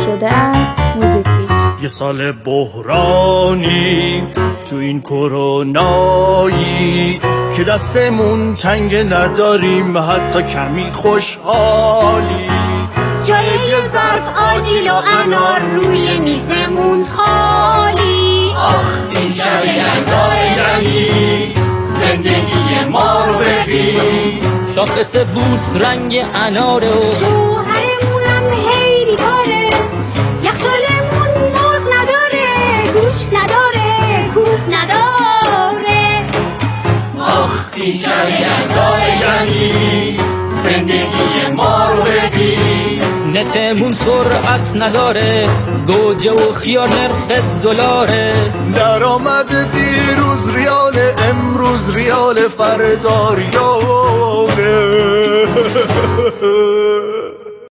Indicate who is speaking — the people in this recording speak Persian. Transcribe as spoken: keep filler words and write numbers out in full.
Speaker 1: شده از موزیکلی.
Speaker 2: یه سال بحرانی تو این کرونایی که دستمون تنگ نداریم حتی کمی خوشحالی.
Speaker 3: جای یه ظرف آجیل و انار روی میزمون خالی.
Speaker 4: آخ این شب یلدای یعنی زندگی ما رو ببین.
Speaker 5: شاخص بوس رنگ اناره و
Speaker 3: شوهرمونم هیری داره. یخچالمون مرغ نداره، گوش نداره، کوب نداره.
Speaker 4: آخ این شب یلدای یعنی زندگی ما رو ببین.
Speaker 5: نتمون سرعت نداره، گوجه و خیار نرخ دلاره.
Speaker 2: درآمد دیروز ریال، امروز ریال، فردا ریاله.